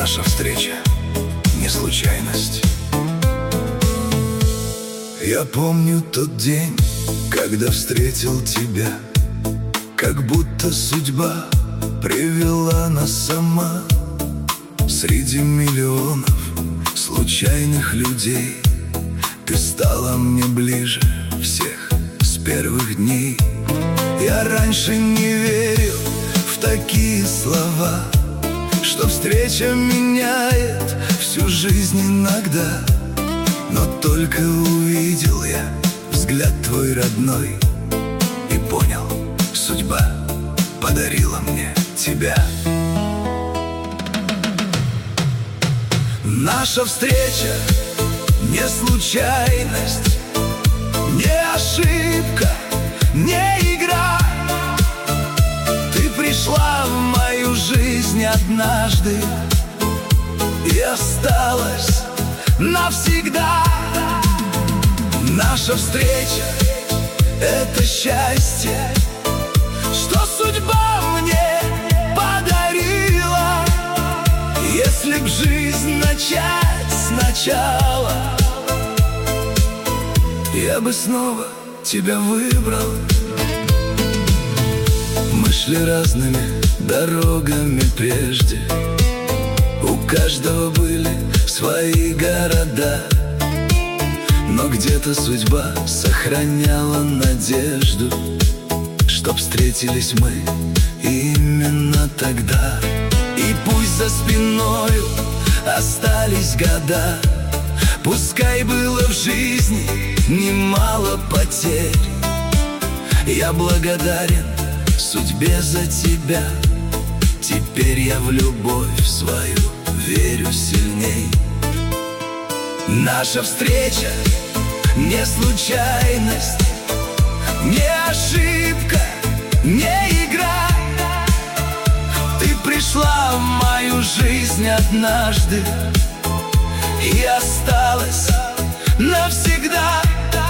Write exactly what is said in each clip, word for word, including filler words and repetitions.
Наша встреча не случайность. Я помню тот день, когда встретил тебя, как будто судьба привела нас сама. Среди миллионов случайных людей ты стала мне ближе всех с первых дней. Я раньше не верил в такие слова, что встреча меняет всю жизнь иногда. Но только увидел я взгляд твой родной и понял, судьба подарила мне тебя. Наша встреча не случайность, не ошибка, не игра. Ты пришла в мою жизнь однажды и осталась навсегда. Наша встреча — это счастье, что судьба мне подарила. Если б жизнь начать сначала, я бы снова тебя выбрал. Мы шли разными дорогами прежде, у каждого были свои города, но где-то судьба сохраняла надежду, чтоб встретились мы именно тогда. И пусть за спиною остались года, пускай было в жизни немало потерь, я благодарен судьбе за тебя. Теперь я в любовь свою верю сильней. Наша встреча не случайность, не ошибка, не игра. Ты пришла в мою жизнь однажды и осталась навсегда.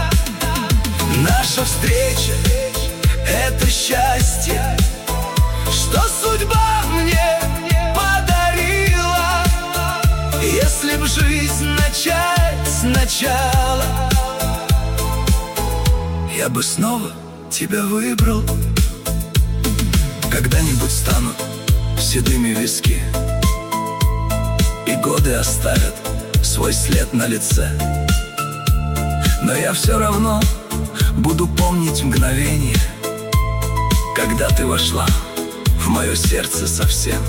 Наша встреча — это счастье, что судьба мне подарила. Если б жизнь начать сначала, я бы снова тебя выбрал. Когда-нибудь станут седыми виски, и годы оставят свой след на лице, но я все равно буду помнить мгновение, когда ты вошла в мое сердце совсем.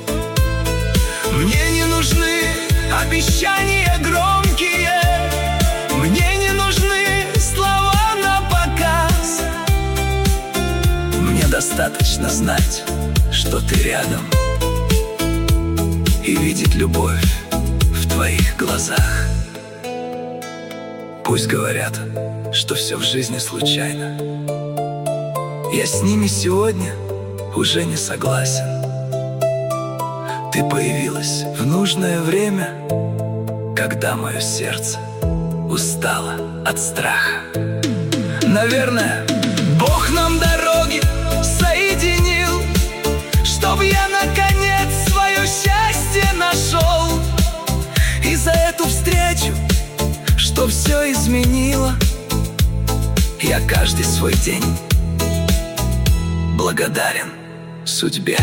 Мне не нужны обещания громкие, мне не нужны слова на показ. Мне достаточно знать, что ты рядом, и видеть любовь в твоих глазах. Пусть говорят, что все в жизни случайно, я с ними сегодня уже не согласен. Ты появилась в нужное время, когда мое сердце устало от страха. Наверное, Бог нам дороги соединил, чтоб я наконец свое счастье нашел. И за эту встречу, что все изменило, я каждый свой день благодарен судьбе.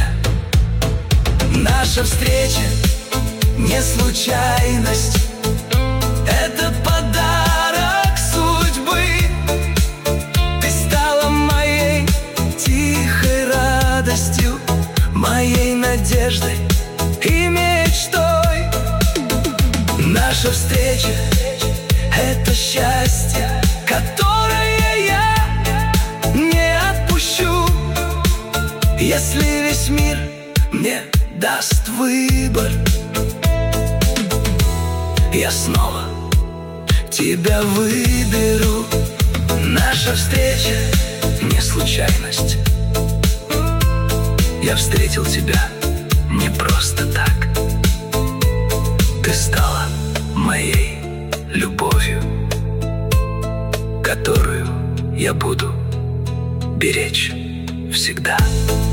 Наша встреча не случайность, это подарок судьбы. Ты стала моей тихой радостью, моей надеждой и мечтой. Наша встреча — это счастье, которое я не отпущу. Если весь мир мне даст выбор, я снова тебя выберу. Наша встреча не случайность, я встретил тебя не просто так. Ты стала моей любовью, которую я буду беречь всегда.